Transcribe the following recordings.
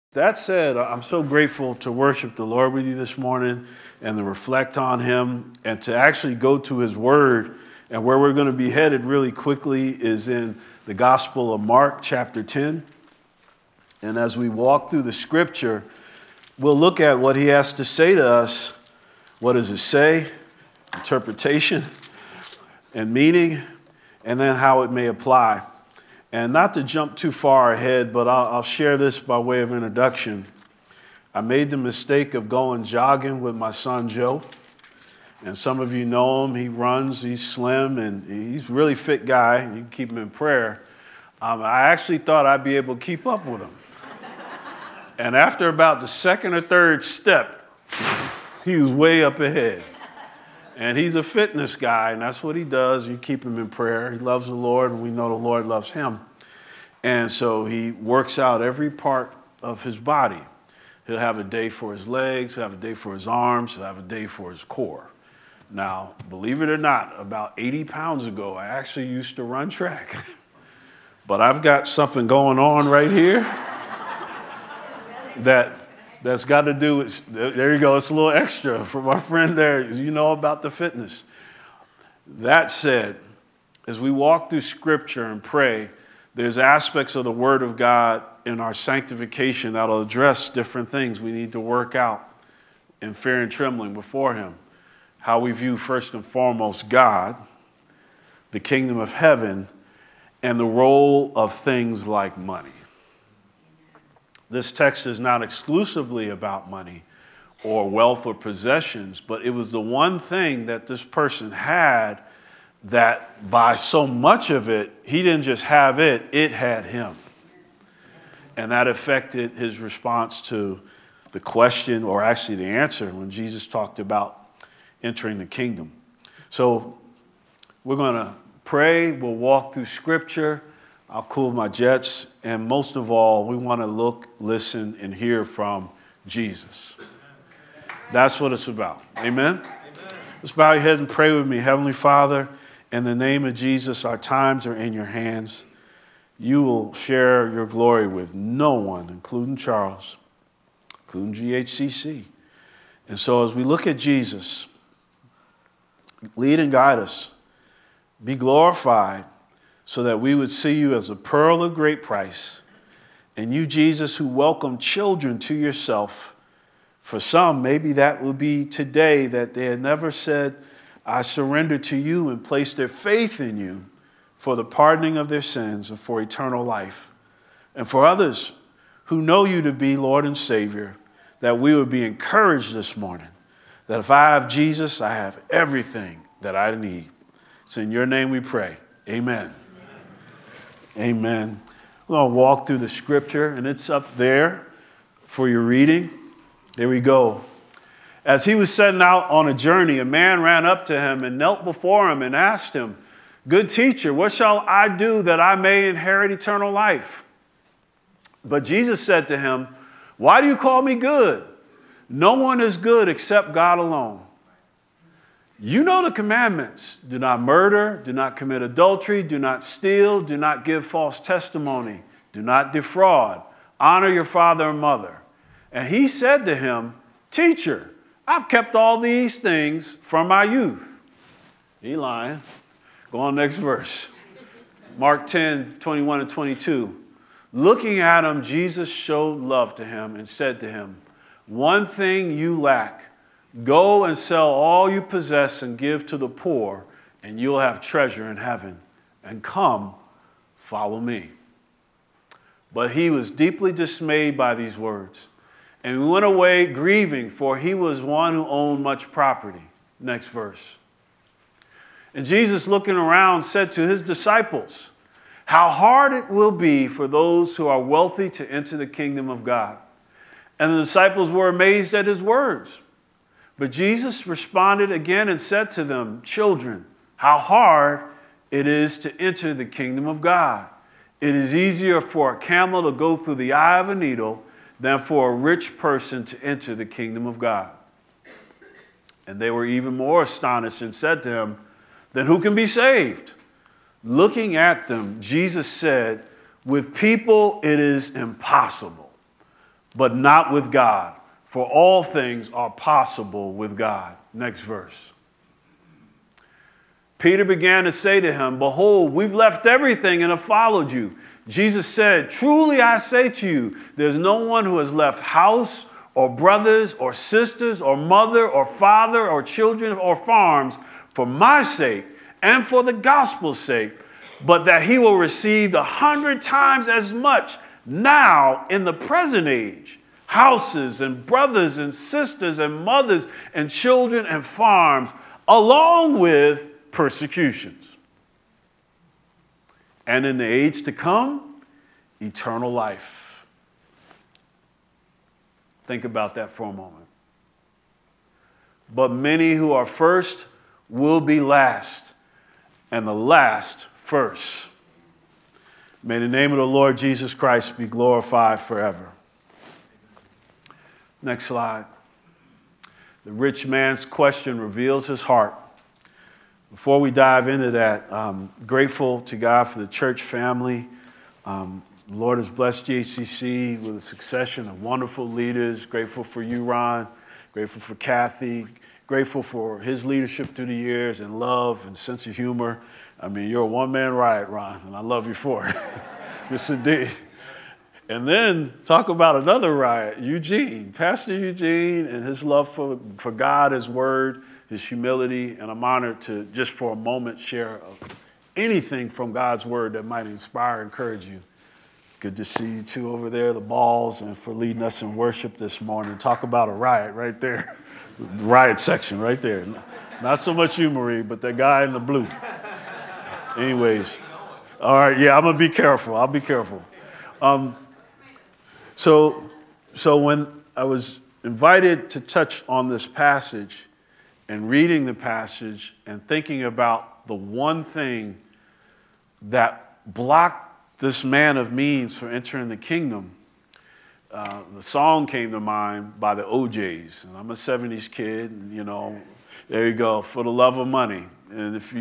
That said, I'm so grateful to worship the Lord with you this morning and to reflect on Him and to actually go to His Word. And where we're going to be headed really quickly is in the Gospel of Mark, chapter 10. And as we walk through the Scripture, we'll look at what He has to say to us. What does it say? Interpretation and meaning, and then how it may apply. And not to jump too far ahead, but I'll share this by way of introduction. I made the mistake of going jogging with my son, Joe. And some of you know him. He runs, he's slim, and he's a really fit guy. You can keep him in prayer. I actually thought I'd be able to keep up with him. And after about the second or third step, he was way up ahead. And he's a fitness guy, and that's what he does. You keep him in prayer. He loves the Lord, and we know the Lord loves him. And so he works out every part of his body. He'll have a day for his legs, he'll have a day for his arms, he'll have a day for his core. Now, believe it or not, about 80 pounds ago, I actually used to run track. But I've got something going on right here that's got to do with, there you go, it's a little extra for my friend there. You know about the fitness. That said, as we walk through Scripture and pray, there's aspects of the Word of God in our sanctification that'll address different things we need to work out in fear and trembling before Him. How we view first and foremost God, the kingdom of heaven, and the role of things like money. This text is not exclusively about money or wealth or possessions, but it was the one thing that this person had that by so much of it, he didn't just have it, it had him. And that affected his response to the question, or actually the answer, when Jesus talked about entering the kingdom. So we're going to pray, we'll walk through Scripture, I'll cool my jets, and most of all, we want to look, listen, and hear from Jesus. That's what it's about. Amen? Amen. Let's bow your head and pray with me. Heavenly Father, in the name of Jesus, our times are in your hands. You will share your glory with no one, including Charles, including GHCC. And so as we look at Jesus, lead and guide us. Be glorified, so that we would see you as a pearl of great price. And you, Jesus, who welcomed children to yourself. For some, maybe that will be today that they had never said, I surrender to you, and placed their faith in you for the pardoning of their sins and for eternal life. And for others who know you to be Lord and Savior, that we would be encouraged this morning, that if I have Jesus, I have everything that I need. It's in your name we pray. Amen. Amen. We're going to walk through the Scripture, and it's up there for your reading. There we go. As he was setting out on a journey, a man ran up to him and knelt before him and asked him, Good teacher, what shall I do that I may inherit eternal life? But Jesus said to him, Why do you call me good? No one is good except God alone. You know the commandments. Do not murder, do not commit adultery, do not steal, do not give false testimony, do not defraud, honor your father and mother. And he said to him, Teacher, I've kept all these things from my youth. He lying. Go on, next verse. Mark 10, 21 and 22. Looking at him, Jesus showed love to him and said to him, One thing you lack. Go and sell all you possess and give to the poor, and you'll have treasure in heaven. And come, follow me. But he was deeply dismayed by these words, and went away grieving, for he was one who owned much property. Next verse. And Jesus, looking around, said to his disciples, How hard it will be for those who are wealthy to enter the kingdom of God. And the disciples were amazed at his words. But Jesus responded again and said to them, Children, how hard it is to enter the kingdom of God. It is easier for a camel to go through the eye of a needle than for a rich person to enter the kingdom of God. And they were even more astonished and said to him, Then who can be saved? Looking at them, Jesus said, With people it is impossible, but not with God. For all things are possible with God. Next verse. Peter began to say to him, behold, we've left everything and have followed you. Jesus said, truly I say to you, there's no one who has left house or brothers or sisters or mother or father or children or farms for my sake and for the gospel's sake, but that he will receive 100 times as much now in the present age, houses and brothers and sisters and mothers and children and farms, along with persecutions. And in the age to come, eternal life. Think about that for a moment. But many who are first will be last, and the last first. May the name of the Lord Jesus Christ be glorified forever. Next slide. The rich man's question reveals his heart. Before we dive into that, I'm grateful to God for the church family. The Lord has blessed GHCC with a succession of wonderful leaders. Grateful for you, Ron. Grateful for Kathy. Grateful for his leadership through the years and love and sense of humor. I mean, you're a one-man riot, Ron, and I love you for it. Yes, indeed. And then talk about another riot, Eugene. Pastor Eugene and his love for God, his word, his humility, and I'm honored to just for a moment share anything from God's word that might inspire, encourage you. Good to see you two over there, the balls, and for leading us in worship this morning. Talk about a riot right there. The riot section right there. Not so much you, Marie, but that guy in the blue. Anyways. All right, yeah, I'm going to be careful. I'll be careful. So when I was invited to touch on this passage and reading the passage and thinking about the one thing that blocked this man of means from entering the kingdom, the song came to mind by the OJs. And I'm a 70s kid, and, you know, there you go, for the love of money. And if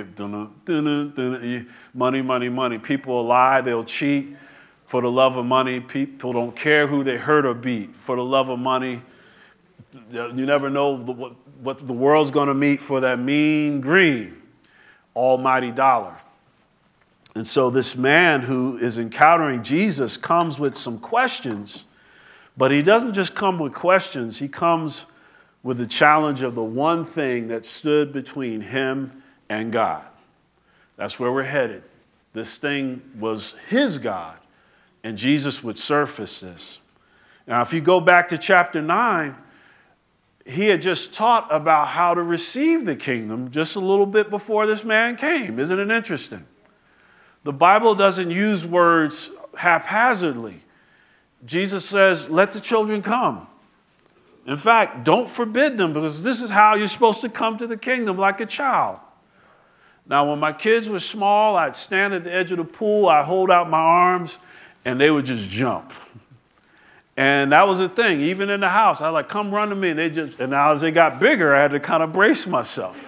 money, people will lie, they'll cheat. For the love of money, people don't care who they hurt or beat. For the love of money, you never know what the world's going to meet for that mean green, almighty dollar. And so this man who is encountering Jesus comes with some questions, but he doesn't just come with questions. He comes with the challenge of the one thing that stood between him and God. That's where we're headed. This thing was his God, and Jesus would surface this. Now, if you go back to chapter 9, he had just taught about how to receive the kingdom just a little bit before this man came. Isn't it interesting? The Bible doesn't use words haphazardly. Jesus says, let the children come. In fact, don't forbid them, because this is how you're supposed to come to the kingdom, like a child. Now, when my kids were small, I'd stand at the edge of the pool, I'd hold out my arms, and they would just jump. And that was the thing. Even in the house, I like, come run to me. And now as they got bigger, I had to kind of brace myself.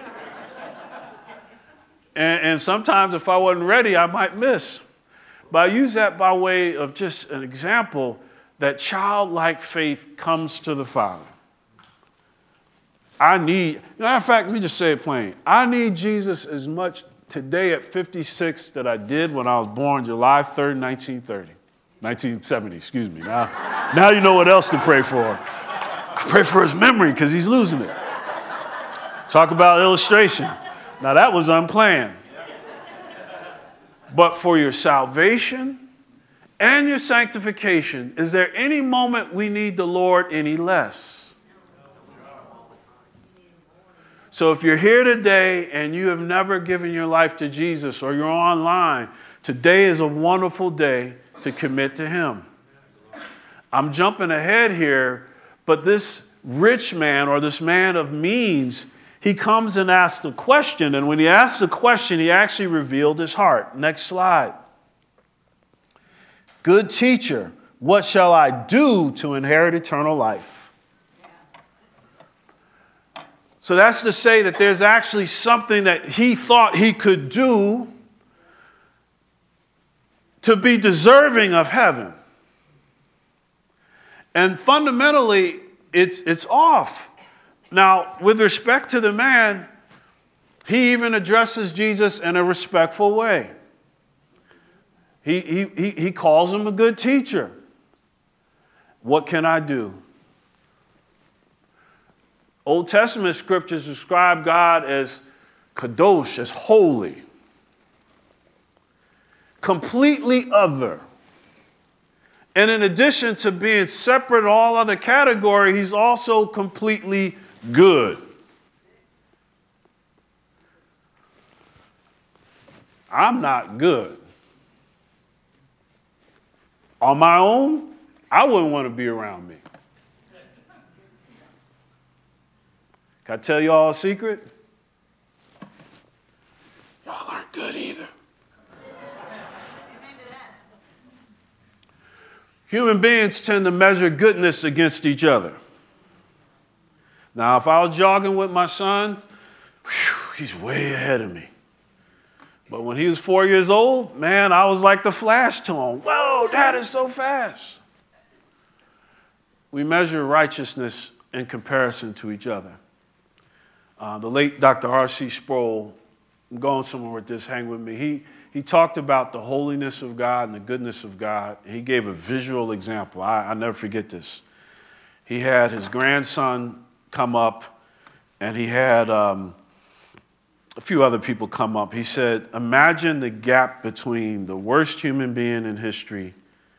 And sometimes if I wasn't ready, I might miss. But I use that by way of just an example that childlike faith comes to the Father. Matter of fact, let me just say it plain. I need Jesus as much today at 56 that I did when I was born July 3rd, 1970, excuse me. Now you know what else to pray for. Pray for his memory, because he's losing it. Talk about illustration. Now that was unplanned. But for your salvation and your sanctification, is there any moment we need the Lord any less? So if you're here today and you have never given your life to Jesus, or you're online, today is a wonderful day to commit to him. I'm jumping ahead here, but this rich man, or this man of means, he comes and asks a question, and when he asked the question, he actually revealed his heart. Next slide. Good teacher, what shall I do to inherit eternal life? So that's to say that there's actually something that he thought he could do to be deserving of heaven. And fundamentally, it's off. Now, with respect to the man, he even addresses Jesus in a respectful way. He calls him a good teacher. What can I do? Old Testament scriptures describe God as kadosh, as holy, completely other. And in addition to being separate in all other categories, he's also completely good. I'm not good. On my own, I wouldn't want to be around me. Can I tell you all a secret? Y'all aren't good either. Human beings tend to measure goodness against each other. Now, if I was jogging with my son, he's way ahead of me. But when he was 4 years old, man, I was like the Flash to him. Whoa, Dad is so fast. We measure righteousness in comparison to each other. The late Dr. R.C. Sproul, I'm going somewhere with this, hang with me. He talked about the holiness of God and the goodness of God. And he gave a visual example. I never forget this. He had his grandson come up, and he had a few other people come up. He said, imagine the gap between the worst human being in history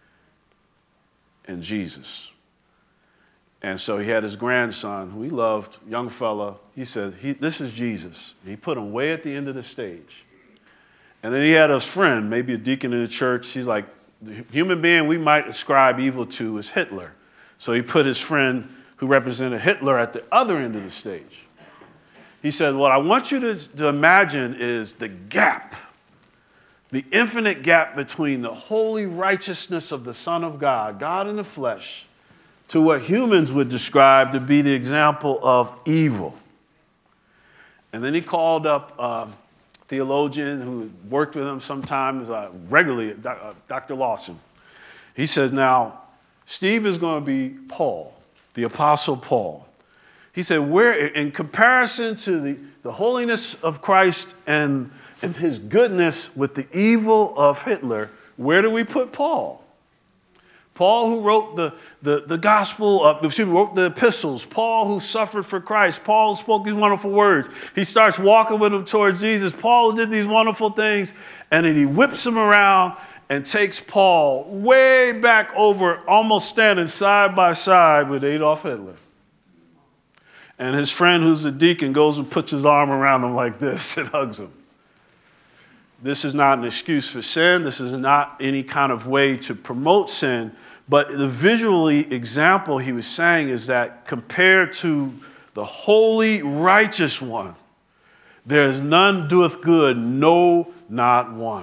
and Jesus. And so he had his grandson, who he loved, young fella. He said, this is Jesus. He put him way at the end of the stage. And then he had his friend, maybe a deacon in the church. He's like, the human being we might ascribe evil to is Hitler. So he put his friend who represented Hitler at the other end of the stage. He said, what I want you to imagine is the gap, the infinite gap between the holy righteousness of the Son of God, God in the flesh, to what humans would describe to be the example of evil. And then he called up a theologian who worked with him sometimes regularly, Dr. Lawson. He says, now, Steve is going to be Paul, the Apostle Paul. He said, where, in comparison to the holiness of Christ and his goodness with the evil of Hitler, where do we put Paul? Paul, who wrote the gospel, wrote the epistles. Paul, who suffered for Christ. Paul, who spoke these wonderful words. He starts walking with him towards Jesus. Paul did these wonderful things, and then he whips him around and takes Paul way back over, almost standing side by side with Adolf Hitler. And his friend, who's a deacon, goes and puts his arm around him like this and hugs him. This is not an excuse for sin. This is not any kind of way to promote sin. But the visually example he was saying is that compared to the holy, righteous one, there is none doeth good, no, not one.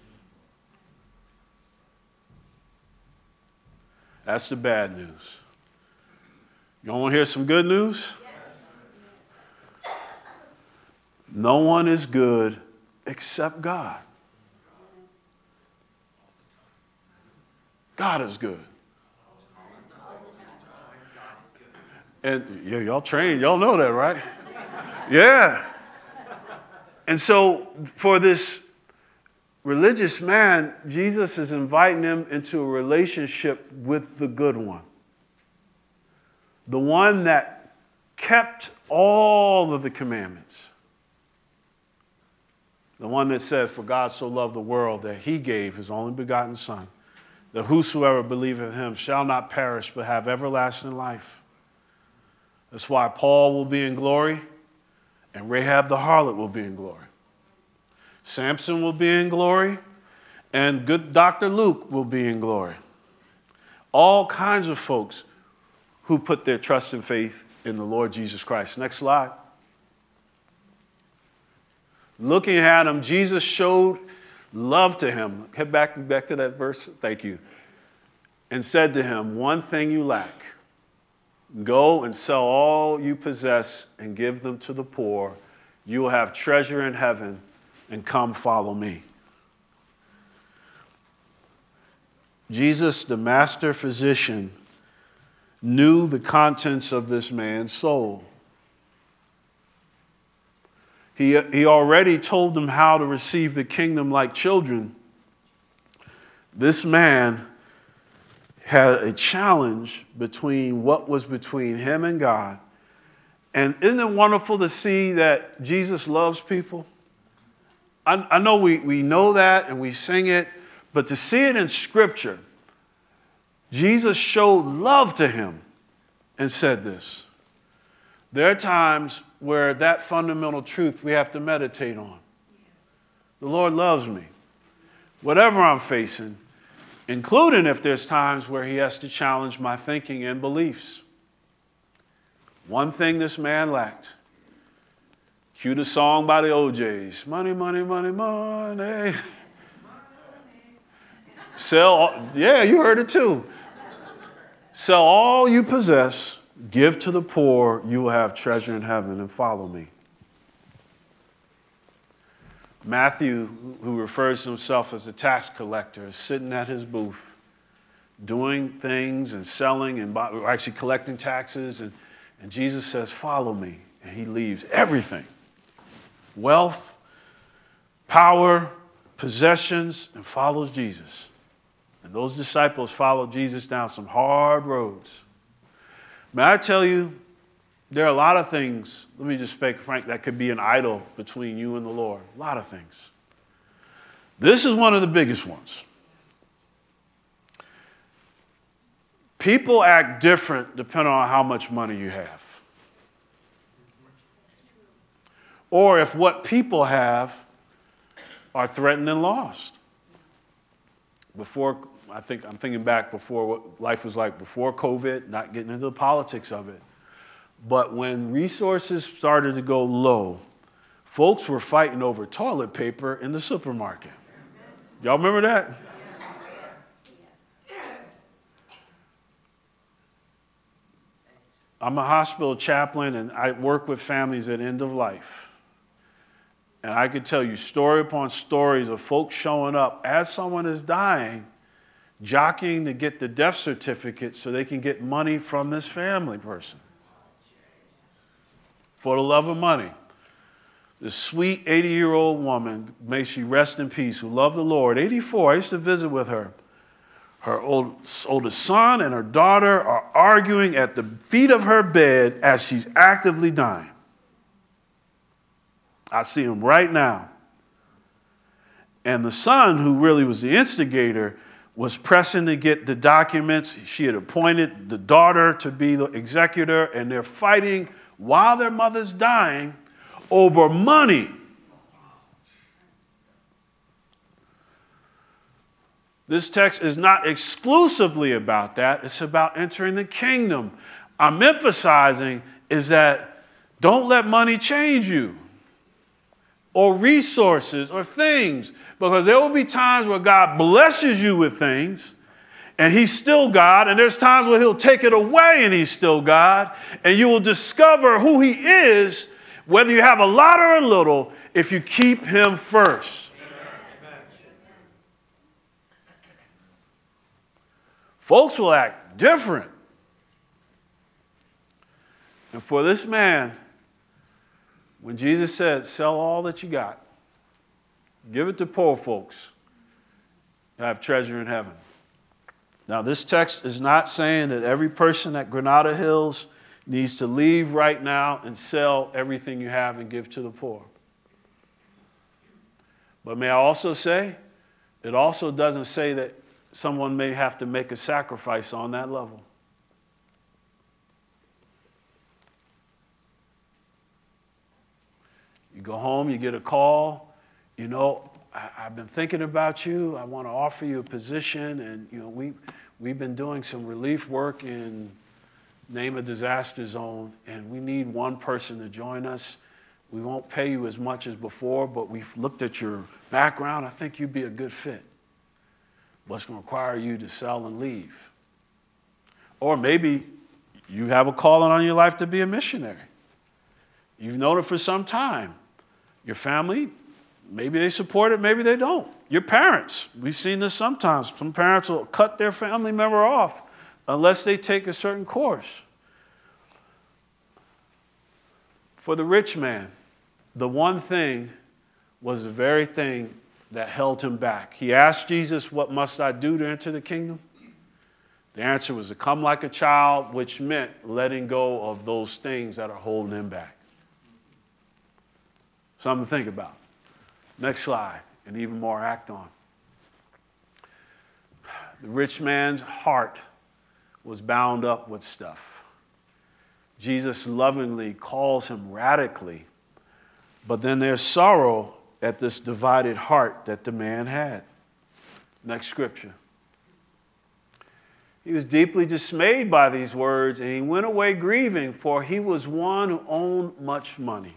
That's the bad news. You want to hear some good news? Yes. No one is good except God. God is good. And yeah, y'all trained, y'all know that, right? Yeah. And so for this religious man, Jesus is inviting him into a relationship with the good one. The one that kept all of the commandments. The one that said, for God so loved the world that he gave his only begotten Son, that whosoever believeth in him shall not perish but have everlasting life. That's why Paul will be in glory and Rahab the harlot will be in glory. Samson will be in glory and good Dr. Luke will be in glory. All kinds of folks who put their trust and faith in the Lord Jesus Christ. Next slide. Looking at him, Jesus showed love to him. Head back to that verse. Thank you. And said to him, one thing you lack. Go and sell all you possess and give them to the poor. You will have treasure in heaven, and come follow me. Jesus, the master physician, knew the contents of this man's soul. He already told them how to receive the kingdom like children. This man had a challenge between what was between him and God. And isn't it wonderful to see that Jesus loves people? I know we know that and we sing it, but to see it in Scripture, Jesus showed love to him and said this. There are times where that fundamental truth we have to meditate on. The Lord loves me. Whatever I'm facing, including if there's times where he has to challenge my thinking and beliefs. One thing this man lacked. Cue the song by the OJs. Money, money, money, money. Yeah, you heard it too. Sell all you possess, give to the poor, you will have treasure in heaven, and follow me. Matthew, who refers to himself as a tax collector, is sitting at his booth doing things and selling and actually collecting taxes. And Jesus says, follow me. And he leaves everything. Wealth, power, possessions, and follows Jesus. And those disciples followed Jesus down some hard roads. May I tell you, there are a lot of things, let me just speak frank, that could be an idol between you and the Lord. A lot of things. This is one of the biggest ones. People act different depending on how much money you have. Or if what people have are threatened and lost. I'm thinking back before what life was like before COVID, not getting into the politics of it. But when resources started to go low, folks were fighting over toilet paper in the supermarket. Y'all remember that? I'm a hospital chaplain, and I work with families at end of life. And I could tell you story upon stories of folks showing up as someone is dying, jockeying to get the death certificate so they can get money from this family person. For the love of money. This sweet 80-year-old woman, may she rest in peace, who loved the Lord, 84, I used to visit with her. Her oldest son and her daughter are arguing at the feet of her bed as she's actively dying. I see him right now. And the son, who really was the instigator, was pressing to get the documents. She had appointed the daughter to be the executor, and they're fighting while their mother's dying over money. This text is not exclusively about that. It's about entering the kingdom. I'm emphasizing is that don't let money change you or resources or things, because there will be times where God blesses you with things and he's still God, and there's times where he'll take it away and he's still God, and you will discover who he is, whether you have a lot or a little, if you keep him first. Folks will act different. And for this man, when Jesus said, sell all that you got, give it to poor folks, you have treasure in heaven. Now, this text is not saying that every person at Granada Hills needs to leave right now and sell everything you have and give to the poor. But may I also say, it also doesn't say that someone may have to make a sacrifice on that level. You go home, you get a call, I've been thinking about you. I want to offer you a position, and we've been doing some relief work in name a disaster zone, and we need one person to join us. We won't pay you as much as before, but we've looked at your background. I think you'd be a good fit. But it's going to require you to sell and leave. Or maybe you have a calling on your life to be a missionary. You've known it for some time. Your family, maybe they support it, maybe they don't. Your parents, we've seen this sometimes. Some parents will cut their family member off unless they take a certain course. For the rich man, the one thing was the very thing that held him back. He asked Jesus, what must I do to enter the kingdom? The answer was to come like a child, which meant letting go of those things that are holding him back. Something to think about. Next slide, and even more act on. The rich man's heart was bound up with stuff. Jesus lovingly calls him radically, but then there's sorrow at this divided heart that the man had. Next scripture. He was deeply dismayed by these words, and he went away grieving, for he was one who owned much money.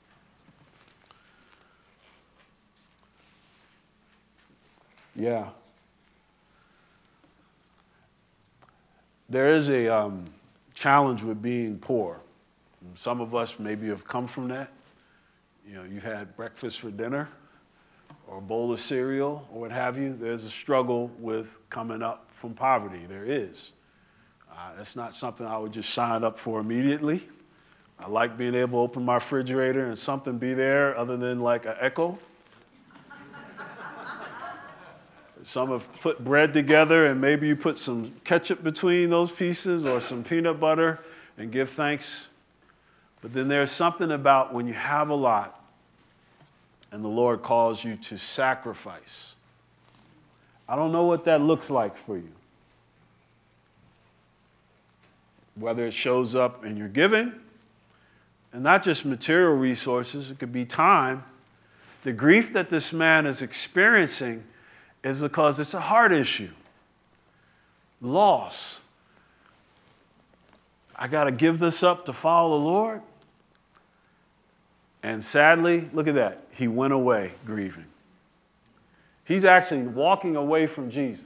Yeah. There is a challenge with being poor. Some of us maybe have come from that. You know, you've had breakfast for dinner or a bowl of cereal or what have you. There's a struggle with coming up from poverty. There is. That's not something I would just sign up for immediately. I like being able to open my refrigerator and something be there other than like an Echo. Some have put bread together and maybe you put some ketchup between those pieces or some peanut butter and give thanks. But then there's something about when you have a lot and the Lord calls you to sacrifice. I don't know what that looks like for you. Whether it shows up in your giving, and not just material resources, it could be time. The grief that this man is experiencing is because it's a heart issue. Loss. I got to give this up to follow the Lord. And sadly, look at that. He went away grieving. He's actually walking away from Jesus.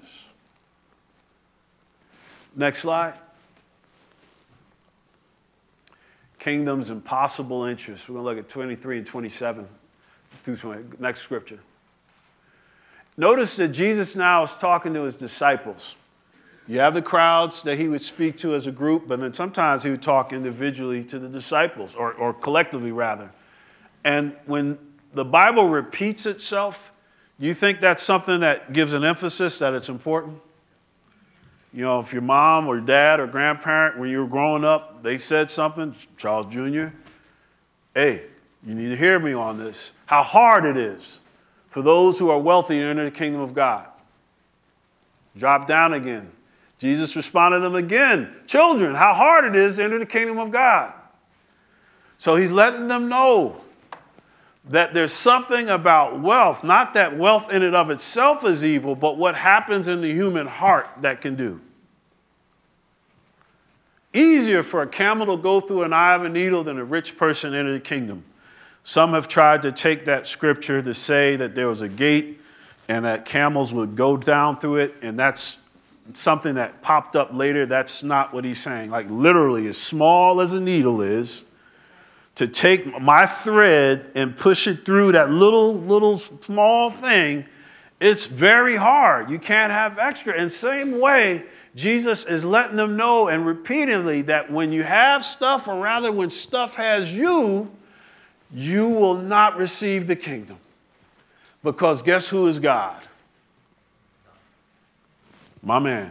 Next slide. Kingdom's impossible interests. We're going to look at 23 and 27 through 20. Next scripture. Notice that Jesus now is talking to his disciples. You have the crowds that he would speak to as a group, but then sometimes he would talk individually to the disciples, or collectively rather. And when the Bible repeats itself, you think that's something that gives an emphasis that it's important? You know, if your mom or dad or grandparent, when you were growing up, they said something, Charles Jr., hey, you need to hear me on this. How hard it is for those who are wealthy to enter the kingdom of God. Drop down again. Jesus responded to them again. Children, how hard it is to enter the kingdom of God. So he's letting them know that there's something about wealth, not that wealth in and of itself is evil, but what happens in the human heart that can do. Easier for a camel to go through an eye of a needle than a rich person enter the kingdom. Some have tried to take that scripture to say that there was a gate and that camels would go down through it, and that's something that popped up later. That's not what he's saying. Like literally, as small as a needle is, to take my thread and push it through that little small thing, it's very hard. You can't have extra. And same way, Jesus is letting them know and repeatedly that when you have stuff, or rather when stuff has you, you will not receive the kingdom. Because guess who is God? My man.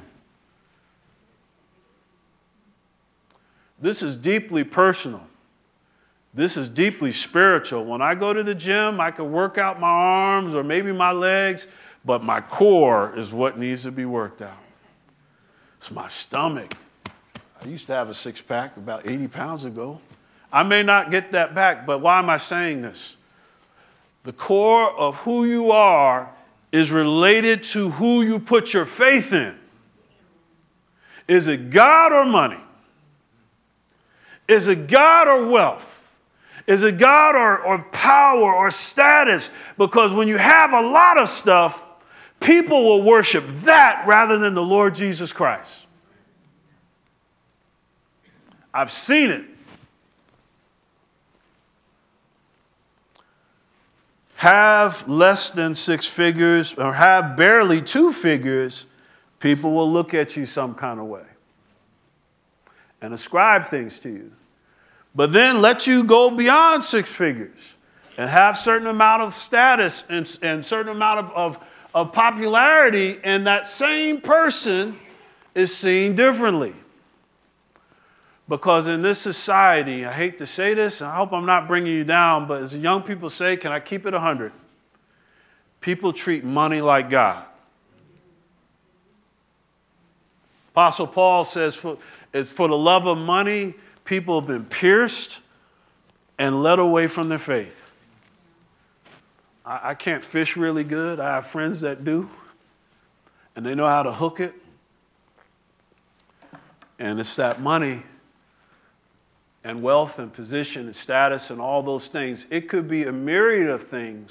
This is deeply personal. This is deeply spiritual. When I go to the gym, I can work out my arms or maybe my legs, but my core is what needs to be worked out. It's my stomach. I used to have a six-pack about 80 pounds ago. I may not get that back, but why am I saying this? The core of who you are is related to who you put your faith in. Is it God or money? Is it God or wealth? Is it God or power or status? Because when you have a lot of stuff, people will worship that rather than the Lord Jesus Christ. I've seen it. Have less than 6 figures or have barely 2 figures, people will look at you some kind of way. and ascribe things to you. But then let you go beyond six figures and have certain amount of status and certain amount of popularity, and that same person is seen differently. Because in this society, I hate to say this, and I hope I'm not bringing you down, but as the young people say, can I keep it 100? People treat money like God. Apostle Paul says, for the love of money, people have been pierced and led away from their faith. I can't fish really good. I have friends that do, and they know how to hook it. And it's that money and wealth and position and status and all those things. It could be a myriad of things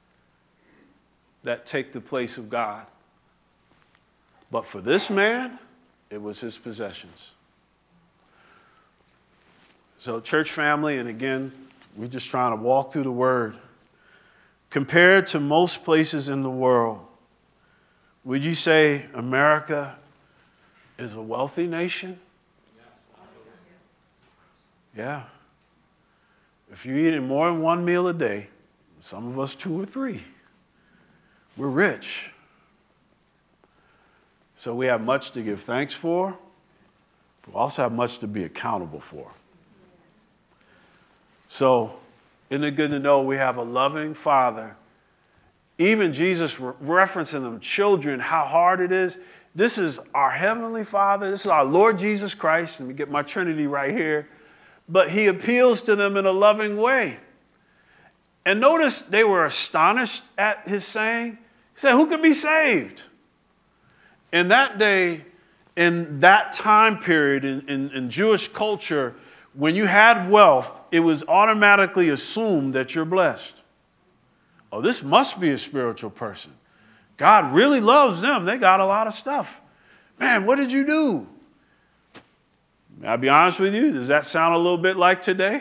that take the place of God. But for this man, it was his possessions. So church family, and again, we're just trying to walk through the word. Compared to most places in the world, would you say America is a wealthy nation? Yeah. If you're eating more than one meal a day, some of us 2 or 3, we're rich. So we have much to give thanks for. We also have much to be accountable for. So, isn't it good to know we have a loving Father? Even Jesus referencing them children, how hard it is. This is our Heavenly Father. This is our Lord Jesus Christ. Let me get my Trinity right here. But he appeals to them in a loving way. And notice they were astonished at his saying. He said, who could be saved? In that day, in that time period, in Jewish culture, when you had wealth, it was automatically assumed that you're blessed. Oh, this must be a spiritual person. God really loves them. They got a lot of stuff. Man, what did you do? I'll be honest with you, does that sound a little bit like today?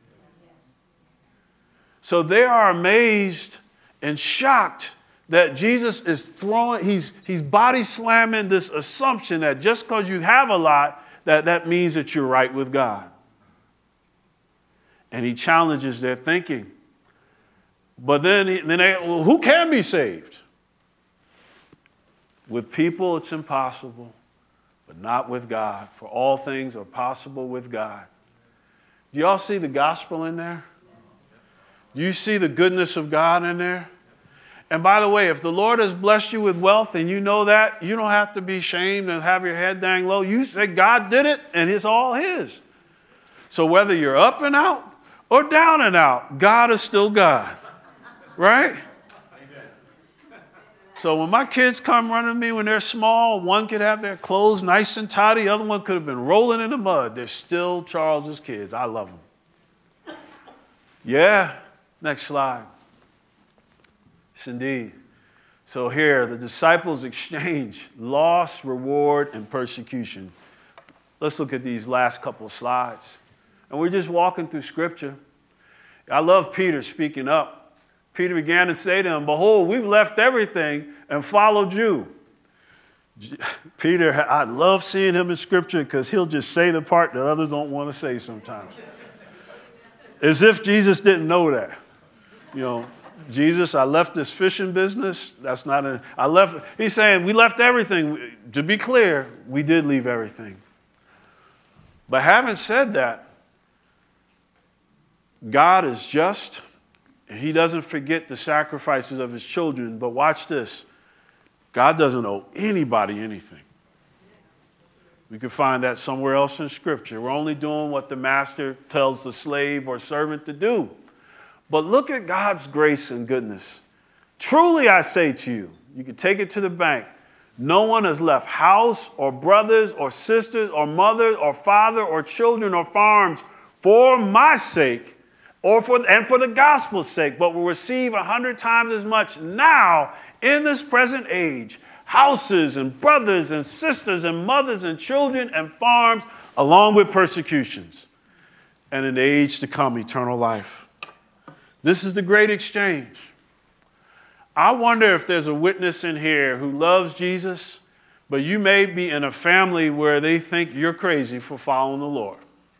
So they are amazed and shocked that Jesus is he's body slamming this assumption that just because you have a lot, that means that you're right with God. And he challenges their thinking. But then who can be saved? With people, it's impossible. But not with God. For all things are possible with God. Do y'all see the gospel in there? Do you see the goodness of God in there? And by the way, if the Lord has blessed you with wealth and you know that, you don't have to be ashamed and have your head dang low. You say God did it and it's all his. So whether you're up and out or down and out, God is still God. Right? So when my kids come running to me when they're small, one could have their clothes nice and tidy, the other one could have been rolling in the mud. They're still Charles's kids. I love them. Yeah. Next slide. Yes, indeed. So here, the disciples exchange loss, reward, and persecution. Let's look at these last couple of slides. And we're just walking through Scripture. I love Peter speaking up. Peter began to say to them, behold, we've left everything and followed you. Peter, I love seeing him in Scripture because he'll just say the part that others don't want to say sometimes. As if Jesus didn't know that. You know, Jesus, I left this fishing business. That's not he's saying we left everything. To be clear, we did leave everything. But having said that, God is just. He doesn't forget the sacrifices of his children. But watch this. God doesn't owe anybody anything. We can find that somewhere else in Scripture. We're only doing what the master tells the slave or servant to do. But look at God's grace and goodness. Truly I say to you, you can take it to the bank. No one has left house or brothers or sisters or mother or father or children or farms for my sake or for the gospel's sake, but will receive 100 times as much now in this present age, houses and brothers and sisters and mothers and children and farms, along with persecutions, and in the age to come, eternal life. This is the great exchange. I wonder if there's a witness in here who loves Jesus, But you may be in a family where they think you're crazy for following the Lord.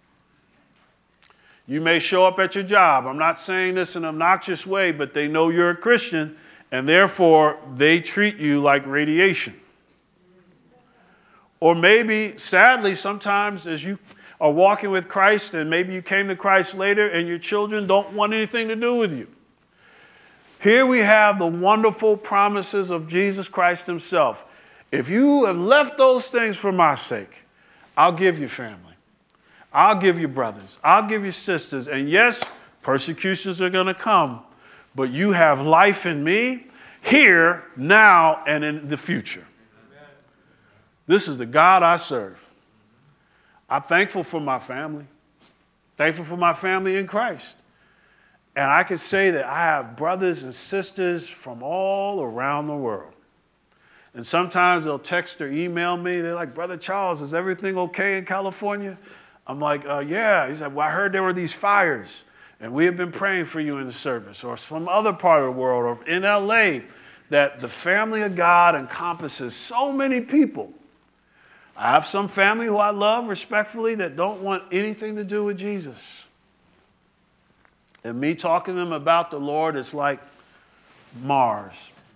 You may show up at your job. I'm not saying this in an obnoxious way, but they know you're a Christian, and therefore they treat you like radiation. Or maybe, sadly, sometimes as you are walking with Christ, and maybe you came to Christ later, and your children don't want anything to do with you. Here we have the wonderful promises of Jesus Christ himself. If you have left those things for my sake, I'll give you family. I'll give you brothers. I'll give you sisters. And yes, persecutions are going to come, but you have life in me here, now, and in the future. Amen. This is the God I serve. I'm thankful for my family. Thankful for my family in Christ. And I can say that I have brothers and sisters from all around the world. And sometimes they'll text or email me. They're like, Brother Charles, is everything okay in California? I'm like, yeah. He said, well, I heard there were these fires, and we have been praying for you in the service. Or some other part of the world, or in LA, that the family of God encompasses so many people. I have some family who I love respectfully that don't want anything to do with Jesus. And me talking to them about the Lord is like Mars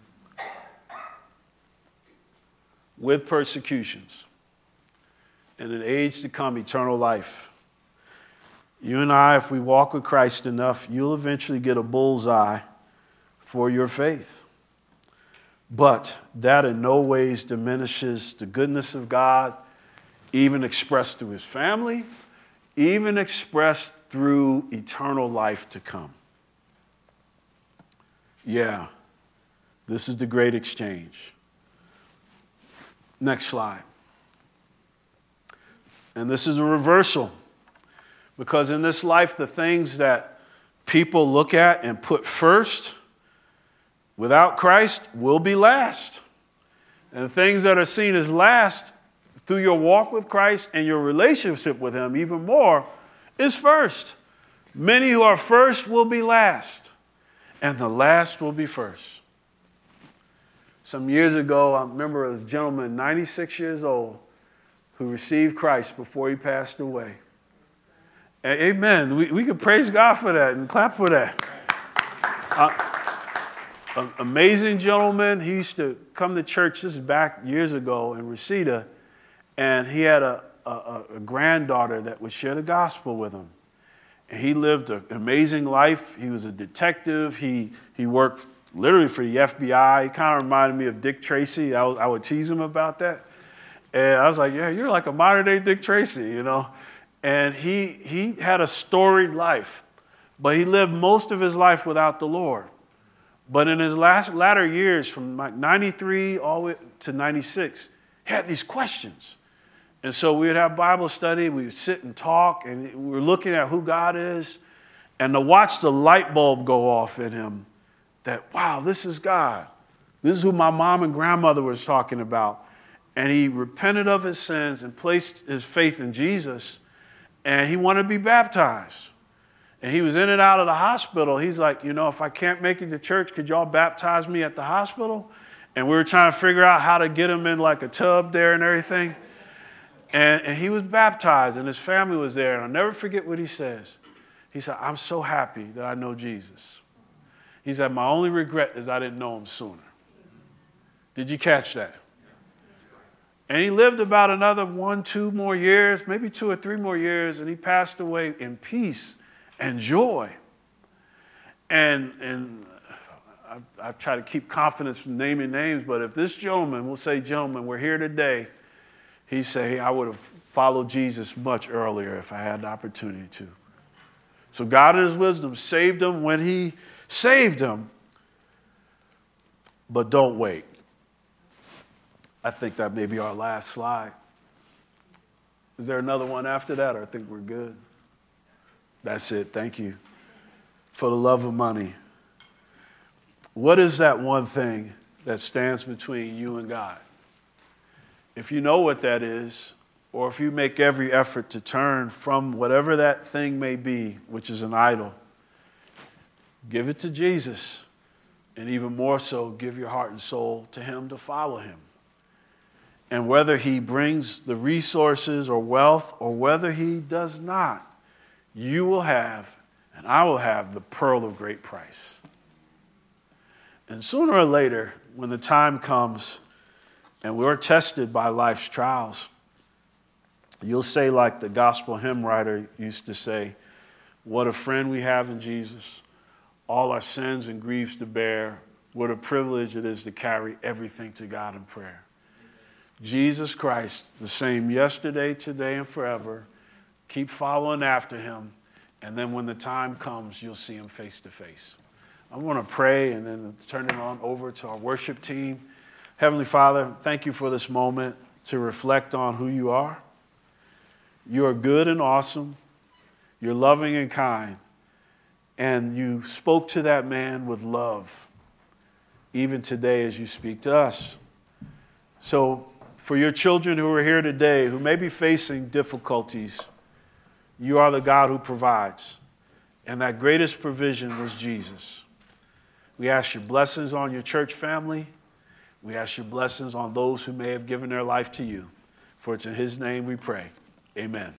with persecutions. And in age to come, eternal life. You and I, if we walk with Christ enough, you'll eventually get a bullseye for your faith. But that in no ways diminishes the goodness of God, even expressed through his family, even expressed through eternal life to come. Yeah, this is the great exchange. Next slide. And this is a reversal, because in this life, the things that people look at and put first without Christ will be last. And the things that are seen as last through your walk with Christ and your relationship with him even more is first. Many who are first will be last, and the last will be first. Some years ago, I remember a gentleman, 96 years old, who received Christ before he passed away. And amen. We can praise God for that and clap for that. An amazing gentleman. He used to come to church, this is back years ago in Reseda, and he had a granddaughter that would share the gospel with him. And he lived an amazing life. He was a detective. He worked literally for the FBI. He kind of reminded me of Dick Tracy. I would tease him about that. And I was like, yeah, you're like a modern-day Dick Tracy, you know. And he had a storied life, but he lived most of his life without the Lord. But in his latter years, from like 93 all the way to 96, he had these questions. And so we would have Bible study, we would sit and talk, and we were looking at who God is, and to watch the light bulb go off in him that, wow, this is God. This is who my mom and grandmother was talking about. And he repented of his sins and placed his faith in Jesus, and he wanted to be baptized. And he was in and out of the hospital. He's like, you know, if I can't make it to church, could y'all baptize me at the hospital? And we were trying to figure out how to get him in like a tub there and everything. And he was baptized, and his family was there. And I'll never forget what he says. He said, I'm so happy that I know Jesus. He said, my only regret is I didn't know him sooner. Did you catch that? And he lived about another 1-2 more years, maybe 2 or 3 more years, and he passed away in peace and joy. And I try to keep confidence from naming names, but if this gentleman, we'll say gentleman, we're here today, he'd say, hey, I would have followed Jesus much earlier if I had the opportunity to. So God in his wisdom saved him when he saved him, but don't wait. I think that may be our last slide. Is there another one after that, or I think we're good? That's it. Thank you. For the love of money. What is that one thing that stands between you and God? If you know what that is, or if you make every effort to turn from whatever that thing may be, which is an idol, give it to Jesus, and even more so, give your heart and soul to him to follow him. And whether he brings the resources or wealth, or whether he does not, you will have, and I will have, the pearl of great price. And sooner or later, when the time comes and we're tested by life's trials, you'll say, like the gospel hymn writer used to say, what a friend we have in Jesus, all our sins and griefs to bear. What a privilege it is to carry everything to God in prayer. Jesus Christ, the same yesterday, today, and forever. Keep following after him, and then when the time comes, you'll see him face to face. I want to pray and then turn it on over to our worship team. Heavenly Father, thank you for this moment to reflect on who you are. You are good and awesome. You're loving and kind. And you spoke to that man with love, even today as you speak to us. So for your children who are here today, who may be facing difficulties, you are the God who provides. And that greatest provision was Jesus. We ask your blessings on your church family. We ask your blessings on those who may have given their life to you. For it's in his name we pray. Amen.